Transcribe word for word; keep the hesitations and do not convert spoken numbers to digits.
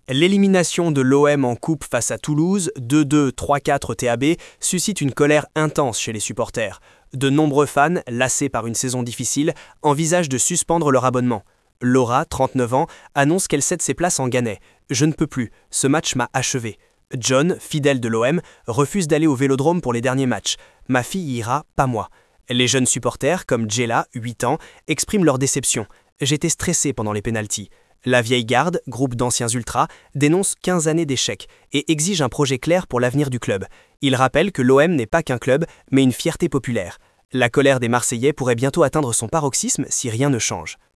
L'élimination de l'O M en coupe face à Toulouse, deux deux, trois quatre T A B, suscite une colère intense chez les supporters. De nombreux fans, lassés par une saison difficile, envisagent de suspendre leur abonnement. Laura, trente-neuf ans, annonce qu'elle cède ses places en Ganais. « Je ne peux plus, ce match m'a achevé ». John, fidèle de l'O M, refuse d'aller au Vélodrome pour les derniers matchs. « Ma fille y ira, pas moi ». Les jeunes supporters, comme Jella, huit ans, expriment leur déception. « J'étais stressé pendant les pénaltys ». La vieille garde, groupe d'anciens ultras, dénonce quinze années d'échecs et exige un projet clair pour l'avenir du club. Il rappelle que l'O M n'est pas qu'un club, mais une fierté populaire. La colère des Marseillais pourrait bientôt atteindre son paroxysme si rien ne change.